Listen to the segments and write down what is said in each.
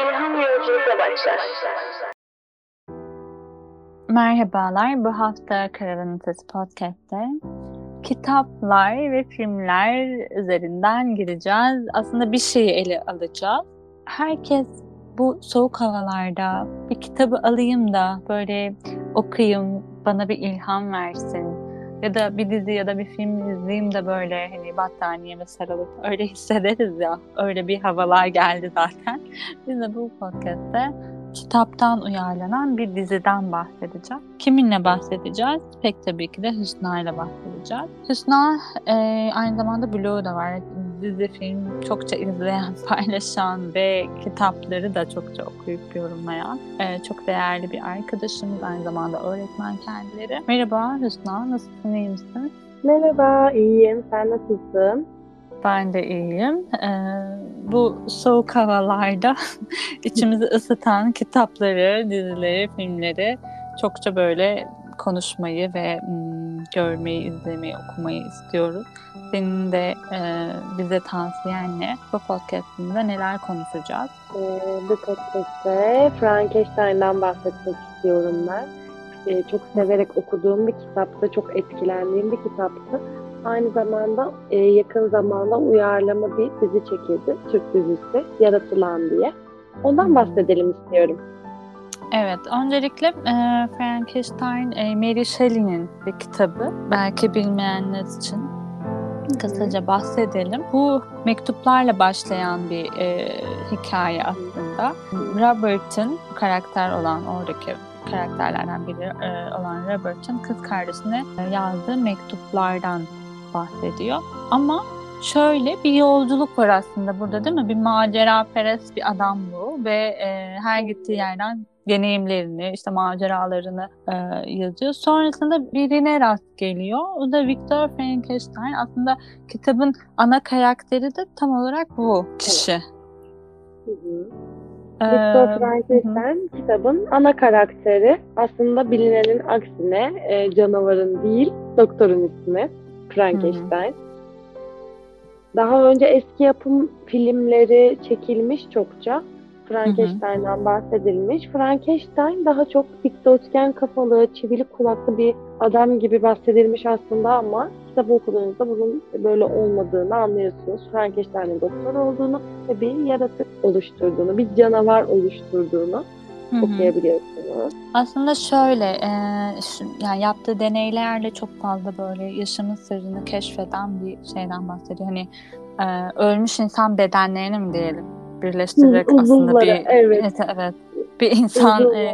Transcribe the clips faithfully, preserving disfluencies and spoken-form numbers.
İlham yolculukla başlar. Merhabalar, bu hafta Karavan Ötesi Podcast'te kitaplar ve filmler üzerinden gireceğiz. Aslında bir şeyi ele alacağız. Herkes bu soğuk havalarda bir kitabı alayım da böyle okuyayım, bana bir ilham versin. Ya da bir dizi ya da bir film izleyeyim de böyle hani battaniyeme sarılıp öyle hissederiz ya. Öyle bir havalar geldi zaten. Biz de bu podcast'te kitaptan uyarlanan bir diziden bahsedeceğim. Kiminle bahsedeceğiz? Pek tabii ki de Hüsna ile bahsedeceğiz. Hüsna e, aynı zamanda blogu da var. Dizi, film çokça izleyen, paylaşan ve kitapları da çokça okuyup yorumlayan e, çok değerli bir arkadaşımız. Aynı zamanda öğretmen kendileri. Merhaba Hüsna, nasılsın, iyi misin? Merhaba, iyiyim. Sen nasılsın? Ben de iyiyim. Ee, bu soğuk havalarda içimizi ısıtan kitapları, dizileri, filmleri çokça böyle konuşmayı ve m, görmeyi, izlemeyi, okumayı istiyoruz. Senin de e, bize tavsiyenle bu podcast'ımızda neler konuşacağız? Ee, bu podcast'te Frankenstein'dan bahsetmek istiyorum ben. Ee, çok severek okuduğum bir kitaptı, çok etkilendiğim bir kitaptı. Aynı zamanda e, yakın zamanda uyarlama bir dizi çekildi, Türk dizisi Yaratılan diye. Ondan bahsedelim istiyorum. Evet, öncelikle e, Frankenstein, e, Mary Shelley'nin bir kitabı. Belki bilmeyenler için kısaca bahsedelim. Bu mektuplarla başlayan bir e, hikaye aslında. Robert'ın karakter olan, oradaki karakterlerden biri e, olan Robert'ın kız kardeşine yazdığı mektuplardan bahsediyor. Ama şöyle bir yolculuk var aslında burada, değil mi? Bir maceraperest bir adam bu ve e, her gittiği yerden deneyimlerini, işte maceralarını e, yazıyor. Sonrasında birine rast geliyor. O da Victor Frankenstein. Aslında kitabın ana karakteri de tam olarak bu kişi. Hı hı. Victor Frankenstein ee, kitabın ana karakteri. Aslında bilinenin aksine e, canavarın değil, doktorun ismi Frankenstein. Hı hı. Daha önce eski yapım filmleri çekilmiş çokça. Frankenstein'dan bahsedilmiş. Frankenstein daha çok dikdörtgen kafalı, çivili kulaklı bir adam gibi bahsedilmiş aslında ama kitabı okuduğunuzda bunun böyle olmadığını anlıyorsunuz. Frankenstein'in doktor olduğunu ve bir yaratık oluşturduğunu, bir canavar oluşturduğunu Hı-hı. okuyabiliyorsunuz. Aslında şöyle, e, şu, yani yaptığı deneylerle çok fazla böyle yaşamın sırrını keşfeden bir şeyden bahsediyor. Hani e, ölmüş insan bedenlerini mi diyelim? Birleştirerek Hı, aslında bir evet. evet, evet bir insan e,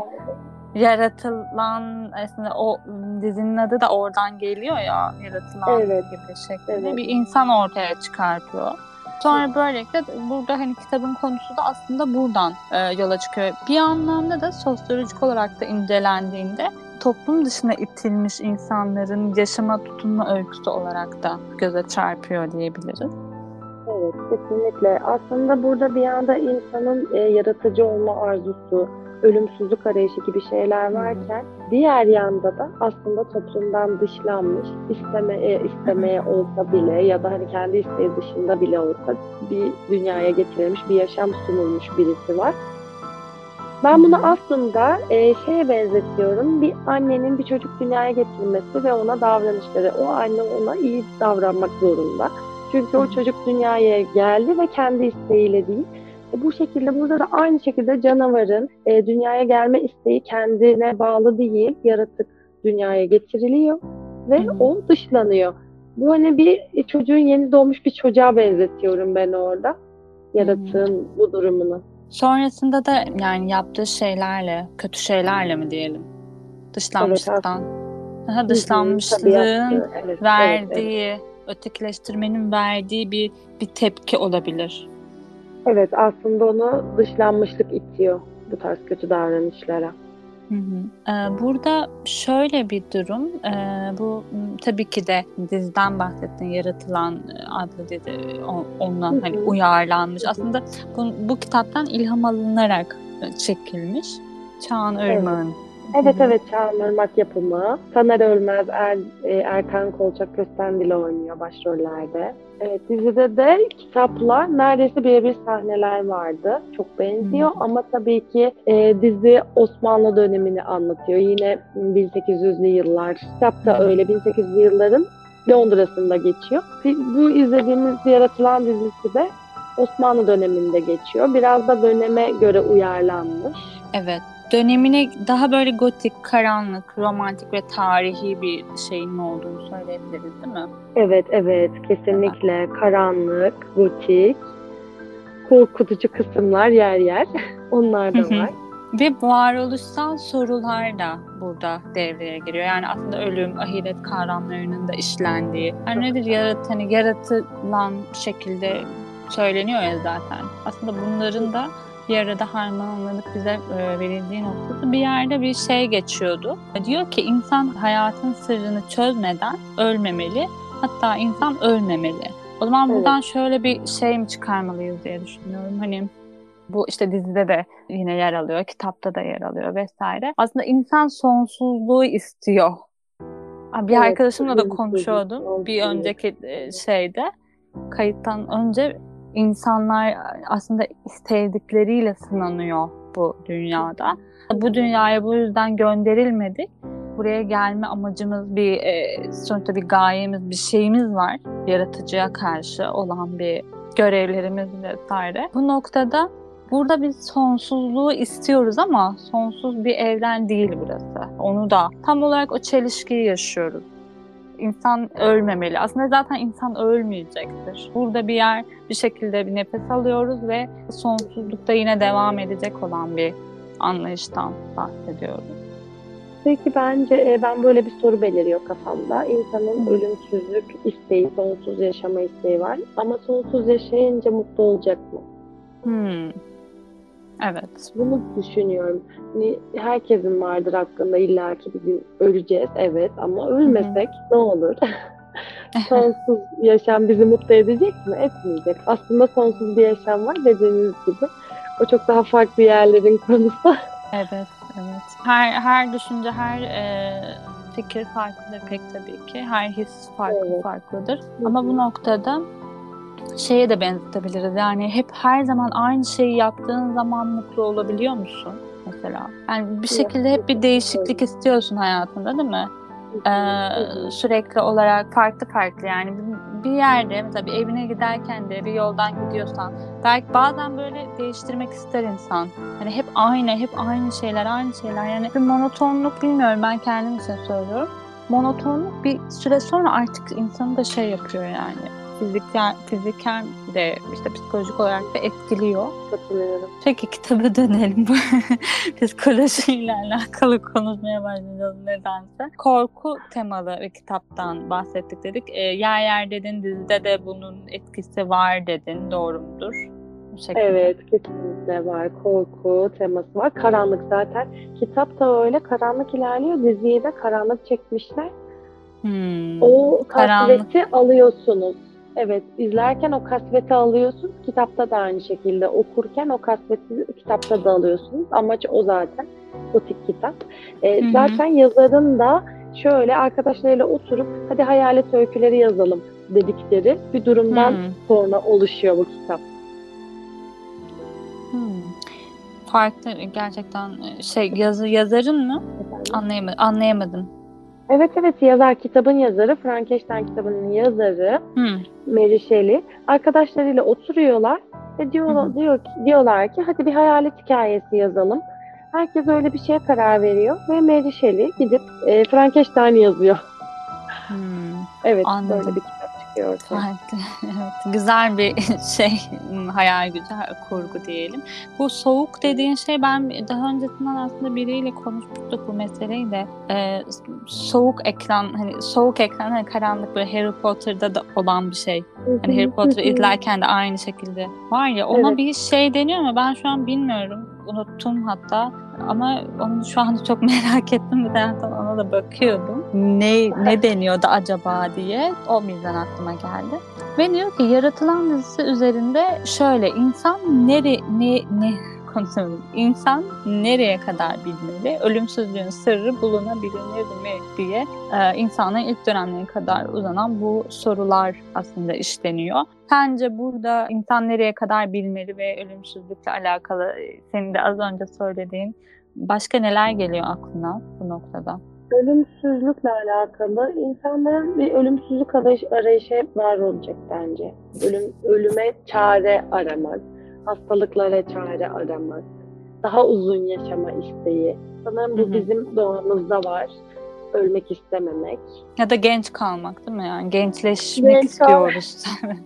yaratılan, aslında o dizinin adı da oradan geliyor ya, yaratılan evet. gibi şeklinde evet. bir insan ortaya çıkartıyor. Sonra böylelikle burada hani kitabın konusu da aslında buradan e, yola çıkıyor. Bir anlamda da sosyolojik olarak da incelendiğinde toplum dışına itilmiş insanların yaşama tutunma öyküsü olarak da göze çarpıyor diyebiliriz. Evet, kesinlikle. Aslında burada bir yanda insanın e, yaratıcı olma arzusu, ölümsüzlük arayışı gibi şeyler varken hmm. diğer yanda da aslında toplumdan dışlanmış, istemeye, istemeye olsa bile ya da hani kendi isteği dışında bile olsa bir dünyaya getirilmiş, bir yaşam sunulmuş birisi var. Ben bunu aslında e, şeye benzetiyorum. Bir annenin bir çocuk dünyaya getirmesi ve ona davranışları. O anne ona iyi davranmak zorunda. Çünkü o çocuk dünyaya geldi ve kendi isteğiyle değil. E, bu şekilde burada da aynı şekilde canavarın e, dünyaya gelme isteği kendine bağlı değil. Yaratık dünyaya getiriliyor ve Hı-hı. o dışlanıyor. Bu hani bir çocuğun yeni doğmuş bir çocuğa benzetiyorum ben orada. Yaratığın Hı-hı. bu durumunu. Sonrasında da yani yaptığı şeylerle, kötü şeylerle mi diyelim? Dışlanmışlıktan. Evet, dışlanmışlığın evet, verdiği, evet, evet. ötekileştirmenin verdiği bir bir tepki olabilir. Evet, aslında onu dışlanmışlık itiyor bu tarz kötü davranışlara. Hı hı. Ee, burada şöyle bir durum, ee, bu tabii ki de diziden bahsettiğin Yaratılan adlı dizi ondan hı hı. hani uyarlanmış. Hı hı. Aslında bu, bu kitaptan ilham alınarak çekilmiş. Çağan Irmak'ın Evet evet, Çağınırmak yapımı. Taner Ölmez, er, e, Erkan Kolçak Köstendil oynuyor başrollerde. Evet, dizide de kitapla neredeyse birebir sahneler vardı. Çok benziyor ama tabii ki e, dizi Osmanlı dönemini anlatıyor. Yine bin sekiz yüzlü yıllar. Kitap da öyle bin sekiz yüzlü yılların Londra'sında geçiyor. Bu izlediğimiz Yaratılan dizisi de Osmanlı döneminde geçiyor. Biraz da döneme göre uyarlanmış. Evet. Dönemine daha böyle gotik, karanlık, romantik ve tarihi bir şeyin olduğunu söyleyebiliriz değil mi? Evet, evet. Kesinlikle evet. Karanlık, gotik, korkutucu kısımlar yer yer. Onlar da var. Ve varoluşsal sorular da burada devreye giriyor. Yani aslında ölüm, ahiret kavramlarının da işlendiği. Yani nedir yarat hani yaratılan şekilde söyleniyor ya zaten. Aslında bunların da bir arada harmanlanıp bize e, verildiği noktada bir yerde bir şey geçiyordu. Diyor ki insan hayatın sırrını çözmeden ölmemeli. Hatta insan ölmemeli. O zaman buradan evet. şöyle bir şey mi çıkarmalıyız diye düşünüyorum. Hani bu işte dizide de yine yer alıyor, kitapta da yer alıyor vesaire. Aslında insan sonsuzluğu istiyor. Bir evet, arkadaşımla da konuşuyordum bir önceki şeyde. Kayıttan önce insanlar aslında istedikleriyle sınanıyor bu dünyada. Bu dünyaya bu yüzden gönderilmedik. Buraya gelme amacımız bir e, sonuçta bir gayemiz, bir şeyimiz var. Yaratıcıya karşı olan bir görevlerimiz vesaire. Bu noktada burada biz sonsuzluğu istiyoruz ama sonsuz bir evren değil burası. Onu da tam olarak o çelişkiyi yaşıyoruz. İnsan ölmemeli. Aslında zaten insan ölmeyecektir. Burada bir yer, bir şekilde bir nefes alıyoruz ve sonsuzlukta yine devam edecek olan bir anlayıştan bahsediyoruz. Peki bence ben böyle bir soru beliriyor kafamda. İnsanın hmm. ölümsüzlük isteği, sonsuz yaşama isteği var. Ama sonsuz yaşayınca mutlu olacak mı? Hmm. Evet. Bunu düşünüyorum. Hani herkesin vardır hakkında illaki bir gün öleceğiz, evet, ama ölmesek hmm. ne olur? Sonsuz yaşam bizi mutlu edecek mi? Etmeyecek. Aslında sonsuz bir yaşam var dediğiniz gibi. O çok daha farklı yerlerin konusu. Evet, evet. Her her düşünce, her e, fikir farklıdır pek tabii ki. Her his farklı evet. farklıdır. Hı-hı. Ama bu noktada şeye de benzetebiliriz. Yani hep her zaman aynı şeyi yaptığın zaman mutlu olabiliyor musun mesela? Yani bir şekilde hep bir değişiklik istiyorsun hayatında, değil mi? Ee, sürekli olarak farklı farklı yani bir yerde mesela bir evine giderken de bir yoldan gidiyorsan belki bazen böyle değiştirmek ister insan. Hani hep aynı, hep aynı şeyler, aynı şeyler. Yani bir monotonluk, bilmiyorum, ben kendim için söylüyorum. Monotonluk bir süre sonra artık insanı da şey yapıyor yani. Fiziksel, fiziken de işte psikolojik olarak da etkiliyor. Katılıyorum. Peki kitaba dönelim. Psikolojiyle alakalı konuşmaya başlayacağız nedense. Korku temalı bir kitaptan bahsettik dedik. E, yer yer dedin, dizide de bunun etkisi var dedin. Doğru mudur? Evet, kesinlikle var. Korku teması var. Karanlık zaten. Kitap da öyle karanlık ilerliyor. Diziyi de karanlık çekmişler. Hmm, o kasveti alıyorsunuz. Evet, izlerken o kasveti alıyorsunuz. Kitapta da aynı şekilde. Okurken o kasveti kitapta da alıyorsunuz. Amaç o zaten. Gotik kitap. Ee, zaten yazarın da şöyle arkadaşlarıyla oturup hadi hayalet öyküleri yazalım dedikleri bir durumdan hmm. sonra oluşuyor bu kitap. Hmm. Farklı gerçekten şey yazı yazarın mı? Anlayamadım. Anlayamadım. Evet evet, yazar, kitabın yazarı, Frankenstein kitabının yazarı hmm. Mary Shelley. Arkadaşlarıyla oturuyorlar ve diyor, hmm. diyor ki, diyorlar ki hadi bir hayalet hikayesi yazalım. Herkes öyle bir şeye karar veriyor ve Mary Shelley gidip e, Frankenstein yazıyor. Hmm. Evet, anladım. Böyle bir kitap çıkıyor ortaya. Evet, güzel bir şey, hayal gücü, kurgu diyelim. Bu soğuk dediğin şey, ben daha öncesinden aslında biriyle konuşmuştuk bu meseleyi de. Ee, soğuk ekran, hani soğuk ekran, hani karanlık, böyle Harry Potter'da da olan bir şey. Hani Harry Potter'ı izlerken de aynı şekilde var ya, ona evet. bir şey deniyor ama ben şu an bilmiyorum. Unuttum hatta. Ama onu şu anda çok merak ettim. Bir taraftan ona da bakıyordum. Ne ne deniyordu acaba diye. O birden aklıma geldi. Ve diyor ki Yaratılan dizisi üzerinde şöyle, insan nere, ne, ne konuşuyoruz. İnsan nereye kadar bilmeli? Ölümsüzlüğün sırrı bulunabilir mi diye e, insanların ilk dönemlerine kadar uzanan bu sorular aslında işleniyor. Sence burada insan nereye kadar bilmeli ve ölümsüzlükle alakalı senin de az önce söylediğin başka neler geliyor aklına bu noktada? Ölümsüzlükle alakalı insanların bir ölümsüzlük arayış, arayışı hep var olacak bence. Ölüm, ölüme çare aramak, hastalıklara çare aramak, daha uzun yaşama isteği. Sanırım bu Hı hı. bizim doğamızda var. Ölmek istememek. Ya da genç kalmak değil mi? Yani gençleşmek Genç istiyoruz.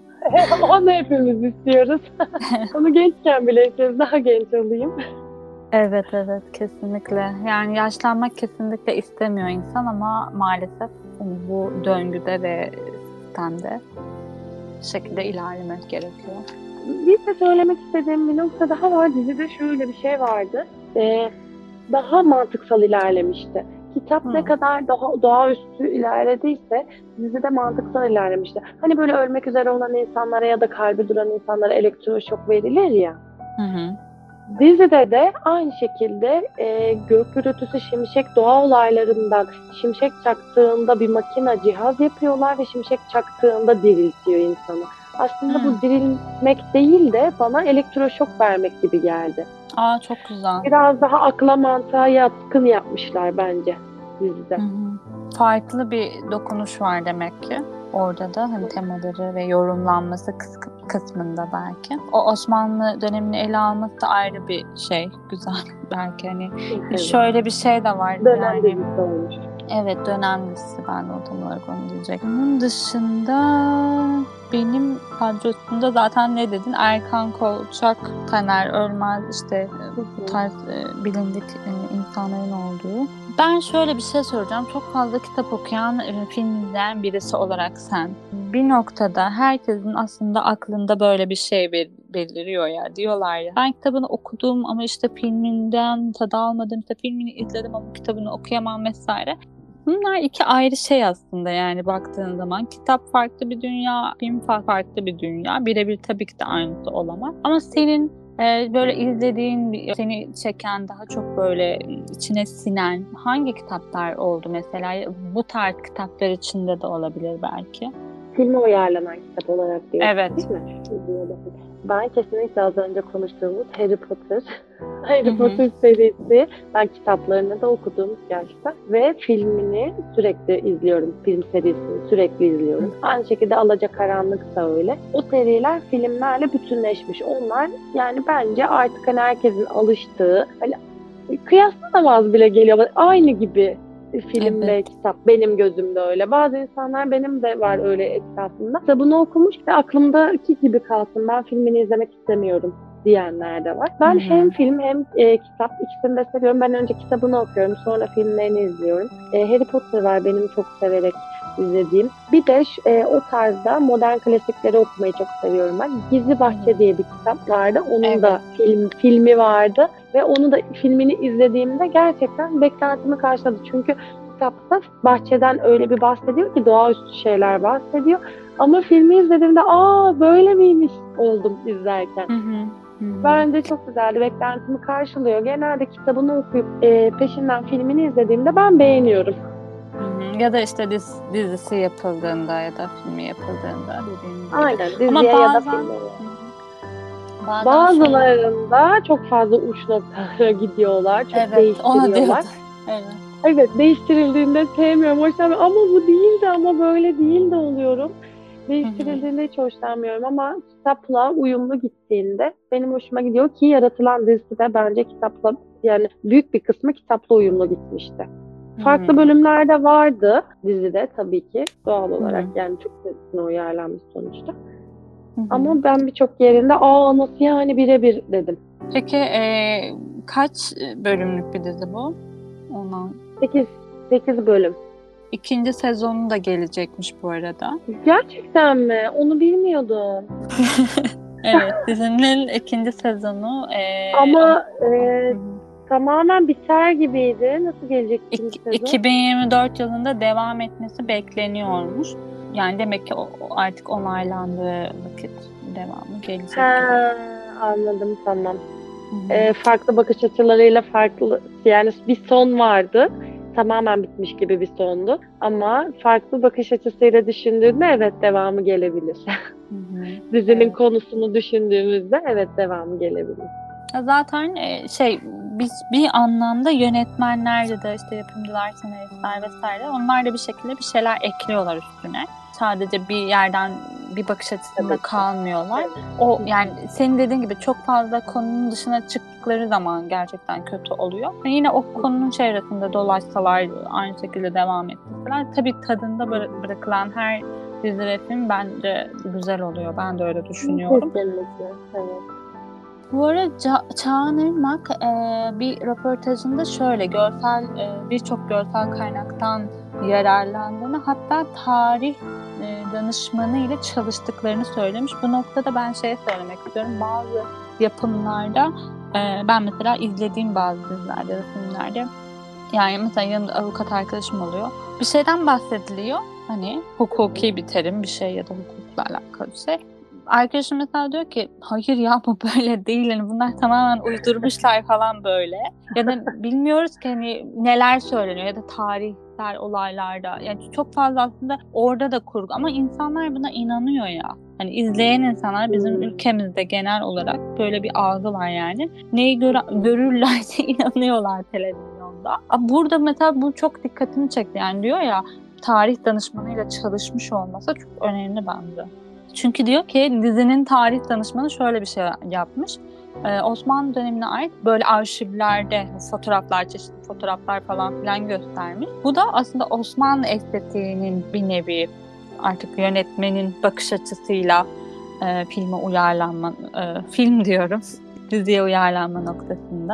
Onu hepimiz istiyoruz. Onu gençken bile istiyoruz. Daha genç olayım. Evet evet kesinlikle. Yani yaşlanmak kesinlikle istemiyor insan ama maalesef bu döngüde ve sistemde bir şekilde ilerlemek gerekiyor. Bir de söylemek istediğim bir nokta daha var. Dizide şöyle bir şey vardı. Ee, daha mantıksal ilerlemişti. Kitap Hı. ne kadar daha doğaüstü ilerlediyse dizide mantıksal ilerlemişti. Hani böyle ölmek üzere olan insanlara ya da kalbi duran insanlara elektroşok verilir ya. Hı hı. Dizide de aynı şekilde e, gök gürültüsü, şimşek, doğa olaylarından şimşek çaktığında bir makine cihaz yapıyorlar ve şimşek çaktığında diriltiyor insanı. Aslında Hı. bu dirilmek değil de bana elektroşok vermek gibi geldi. Aa çok güzel. Biraz daha akla mantığa yatkın yapmışlar bence dizide. Hı hı. Farklı bir dokunuş var demek ki. Orada da hani temaları ve yorumlanması kıs- kısmında belki. O Osmanlı dönemini ele alması da ayrı bir şey. Güzel belki hani. Evet. Şöyle bir şey de var. Dönem yani, dizisi olmuş. Evet dönem dizisi ben de o tam olarak onu diyecektim. Bunun dışında benim kadrosunda zaten ne dedin? Erkan Kolçak, Taner Ölmez işte bu tarz e, bilindik e, insanların olduğu. Ben şöyle bir şey soracağım. Çok fazla kitap okuyan, e, film izleyen birisi olarak sen. Bir noktada herkesin aslında aklında böyle bir şey bel- beliriyor ya. Diyorlar ya ben kitabını okudum ama işte filminden tad almadım. İşte filmini izledim ama kitabını okuyamam vesaire. Bunlar iki ayrı şey aslında yani baktığın zaman. Kitap farklı bir dünya, film farklı bir dünya. Birebir tabii ki de aynısı olamaz. Ama senin e, böyle izlediğin, seni çeken, daha çok böyle içine sinen hangi kitaplar oldu mesela? Bu tarz kitaplar içinde de olabilir belki. Filme uyarlanan kitap olarak diyorsun Evet. değil mi? Ben kesinlikle az önce konuştuğumuz Harry Potter. Harry Hı hı. Potter serisi. Ben kitaplarını da okudum gerçekten. Ve filmini sürekli izliyorum. Film serisini sürekli izliyorum. Aynı şekilde Alacakaranlık da öyle. O seriler filmlerle bütünleşmiş. Onlar yani bence artık hani herkesin alıştığı, hani kıyaslanamaz bile geliyor. Aynı gibi film Evet. ve kitap. Benim gözümde öyle. Bazı insanlar, benim de var öyle etrafımda. Kitabını okumuş ve aklımdaki gibi kalsın. Ben filmini izlemek istemiyorum diyenler de var. Ben Hı hı. hem film hem e, kitap ikisini de seviyorum. Ben önce kitabını okuyorum. Sonra filmlerini izliyorum. E, Harry Potter var benim çok severek izlediğim. Bir de e, o tarzda modern klasikleri okumayı çok seviyorum ben. Gizli Bahçe diye bir kitap vardı. Onun Evet. da film filmi vardı. Ve onu da filmini izlediğimde gerçekten beklentimi karşıladı. Çünkü kitapta bahçeden öyle bir bahsediyor ki doğaüstü şeyler bahsediyor. Ama filmi izlediğimde aa böyle miymiş oldum izlerken. Hı hı. Hı. Bence çok güzeldi. Beklentimi karşılıyor. Genelde kitabını okuyup e, peşinden filmini izlediğimde ben beğeniyorum. Hı hı. Ya da işte diz, dizisi yapıldığında ya da filmi yapıldığında dediğim gibi. Aynen diziye Ama ya da bazen filme. bazen Bazılarında çok fazla uç noktalara gidiyorlar. Çok evet, onu değiştiriyorlar. diyordum. Evet. Evet, değiştirildiğinde sevmiyorum, hoşlanmıyorum. Ama bu değildi, ama böyle değil de oluyorum. Değiştirildiğinde hiç hoşlanmıyorum ama kitapla uyumlu gittiğinde benim hoşuma gidiyor ki Yaratılan dizisi de bence kitapla, yani büyük bir kısmı kitapla uyumlu gitmişti. Farklı Hı-hı. bölümler de vardı dizide tabii ki doğal olarak. Hı-hı. Yani çok dizisine uyarlanmış sonuçta. Hı-hı. Ama ben birçok yerinde aa nasıl yani birebir dedim. Peki e, kaç bölümlük bir dizi bu? Ona sekiz bölüm. İkinci sezonu da gelecekmiş bu arada. Gerçekten mi? Onu bilmiyordum. Evet, dizinin ikinci sezonu. E, Ama o, e, tamamen biter gibiydi. Nasıl gelecek ikinci sezon? iki bin yirmi dört yılında devam etmesi bekleniyormuş. Yani demek ki o, artık onaylandığı vakit devamı gelecek Ha, gibi. anladım, tamam. e, farklı bakış açılarıyla farklı, yani bir son vardı. Tamamen bitmiş gibi bir sondu. Ama farklı bakış açısıyla düşündüğünde evet devamı gelebilir. Hı hı. Dizinin Evet. konusunu düşündüğümüzde evet devamı gelebilir. Zaten e, şey biz bir anlamda yönetmenler de işte yapımcılar, senaristler vesaire onlar da bir şekilde bir şeyler ekliyorlar üstüne. Sadece bir yerden bir bakış açısında Tabii ki. kalmıyorlar. O yani senin dediğin gibi çok fazla konunun dışına çıktıkları zaman gerçekten kötü oluyor. Yani yine o konunun çevresinde dolaşsalar, aynı şekilde devam ettirseler tabii tadında bıra- bırakılan her dizi ve film bence güzel oluyor. Ben de öyle düşünüyorum. Kesinlikle. Evet. Bu arada Ça- Çağan Irmak e, bir röportajında şöyle görsel e, birçok görsel kaynaktan yararlandığını, hatta tarih e, danışmanı ile çalıştıklarını söylemiş. Bu noktada ben şey söylemek istiyorum. Bazı yapımlarda e, ben mesela izlediğim bazı dizilerde ve filmlerde, yani mesela yanımda avukat arkadaşım oluyor. Bir şeyden bahsediliyor. Hani hukuki bir terim, bir şey ya da hukukla alakalı bir şey. Arkadaşım mesela diyor ki hayır ya bu böyle değil. Hani bunlar tamamen uydurmuşlar falan böyle. Ya da bilmiyoruz ki hani neler söyleniyor ya da tarihsel olaylarda. Yani çok fazla aslında orada da kurgu ama insanlar buna inanıyor ya. Hani izleyen insanlar bizim Hmm. ülkemizde genel olarak böyle bir algı var yani. Neyi gör- görürlerse inanıyorlar televizyonda. Burada mesela bu çok dikkatimi çekti. Yani diyor ya tarih danışmanıyla çalışmış olması çok önemli bence. Çünkü diyor ki dizinin tarih danışmanı şöyle bir şey yapmış. Ee, Osmanlı dönemine ait böyle arşivlerde fotoğraflar, çeşitli fotoğraflar falan filan göstermiş. Bu da aslında Osmanlı estetiğinin bir nevi artık yönetmenin bakış açısıyla e, filme uyarlanma, e, film diyorum, diziye uyarlanma noktasında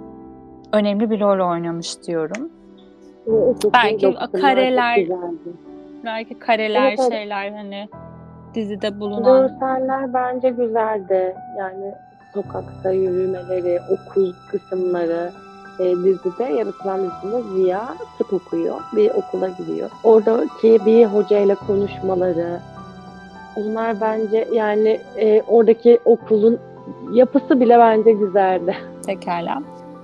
önemli bir rol oynamış diyorum. Evet, Belki kareler, güzeldi. belki kareler, Evet, evet. şeyler hani dizide bulunan. Görseller bence güzeldi. Yani sokakta yürümeleri, okul kısımları, e, dizide yaratılan dizide Ziya tıp okuyor. Bir okula gidiyor. Oradaki bir hocayla konuşmaları, onlar bence yani e, oradaki okulun yapısı bile bence güzeldi. Pekala.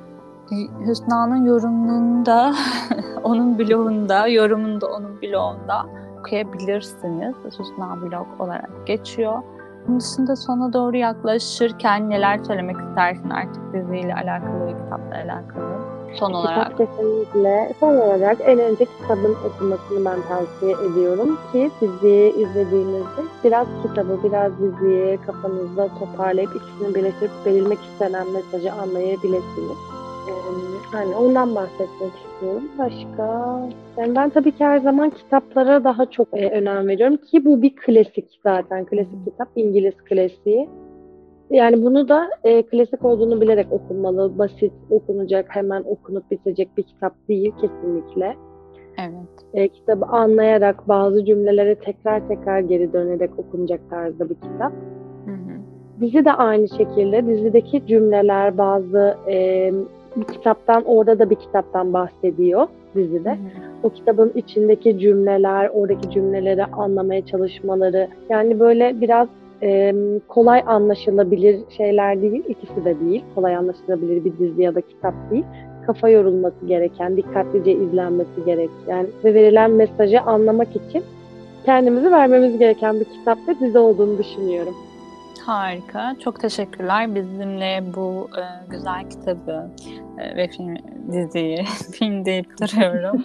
Hüsna'nın yorumunda, onun blogunda, yorumunda onun blogunda okuyabilirsiniz. Hüsna blog olarak geçiyor. Bunun dışında sona doğru yaklaşırken neler söylemek istersin artık diziyle alakalı ve kitapla alakalı? Son olarak. Kitap kesinlikle. Son olarak en önce kitabın okumasını ben tavsiye ediyorum ki diziyi izlediğinizde biraz kitabı, biraz diziyi kafanızda toparlayıp ikisini birleştirip verilmek istenen mesajı anlayabilirsiniz. Ee, hani ondan bahsetmek istiyorum. Başka? Yani ben tabii ki her zaman kitaplara daha çok e, önem veriyorum ki bu bir klasik zaten. Klasik kitap, İngiliz klasiği. Yani bunu da e, klasik olduğunu bilerek okunmalı. Basit, okunacak, hemen okunup bitecek bir kitap değil kesinlikle. Evet. E, kitabı anlayarak, bazı cümlelere tekrar tekrar geri dönerek okunacak tarzda bir kitap. Hı hı. Dizi de aynı şekilde. Dizideki cümleler bazı e, bir kitaptan, orada da bir kitaptan bahsediyor dizide. Hı hı. O kitabın içindeki cümleler, oradaki cümleleri anlamaya çalışmaları. Yani böyle biraz e, kolay anlaşılabilir şeyler değil. İkisi de değil. Kolay anlaşılabilir bir dizi ya da kitap değil. Kafa yorulması gereken, dikkatlice izlenmesi gerek. Yani ve verilen mesajı anlamak için kendimizi vermemiz gereken bir kitap ve dizi olduğunu düşünüyorum. Harika. Çok teşekkürler bizimle bu e, güzel kitabı e, ve film diziyi film deyip duruyorum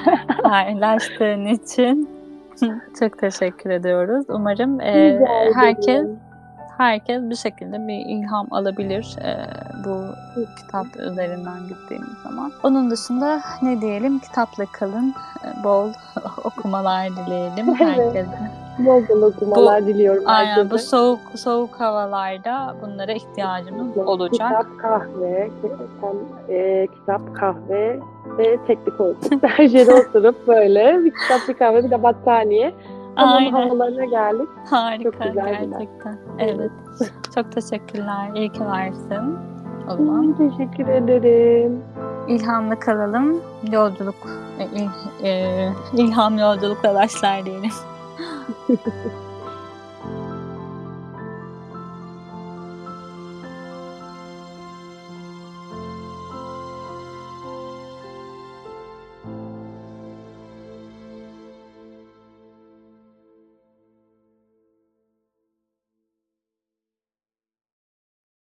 paylaştığın için çok teşekkür ediyoruz. Umarım e, herkes herkes bir şekilde bir ilham alabilir e, bu kitap üzerinden gittiğimiz zaman. Onun dışında ne diyelim, kitapla kalın, e, bol okumalar dileyelim herkese. Bol bol okumalar Bu, diliyorum aynen, herkese. bu soğuk soğuk havalarda bunlara ihtiyacımız Kesinlikle. olacak. Kitap, kahve, kitap, e, kitap, kahve ve teknik olsun. Her yere oturup böyle bir kitap, bir kahve, bir de battaniye. Tam onun Aynen. havalarına geldik. Harika Çok güzel gerçekten. Evet. Çok teşekkürler. İyi ki varsın. O zaman Hmm, teşekkür ederim. ilhamla kalalım. Yolculuk, e, il, e, ilham yolculukla başlar diyelim.